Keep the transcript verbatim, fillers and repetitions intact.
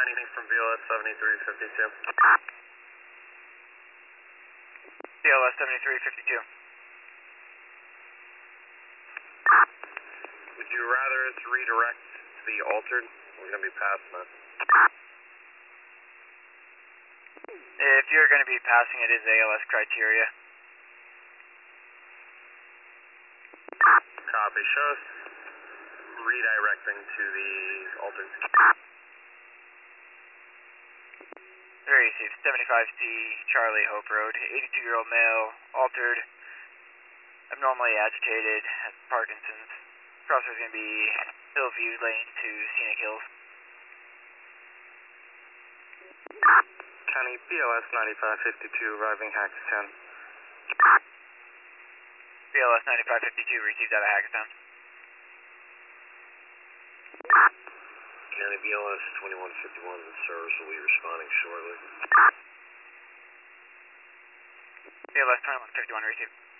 anything from B L S seventy-three fifty-two? B L S seventy-three fifty-two. Would you rather us redirect to the altered? We're going to be passing that. If you're going to be passing it, is A L S criteria. Copy. Show us redirecting to the altered. Very safe. seventy-five C Charlie Hope Road. eighty-two-year-old male, altered, abnormally agitated, has Parkinson's. Crosser is going to be Hillview Lane to Scenic Hills. County B L S ninety-five fifty-two arriving Hackettstown. B L S ninety-five fifty-two received out of Hackettstown. County B L S twenty-one fifty-one, the service will be responding shortly. B L S twenty-one fifty-one received.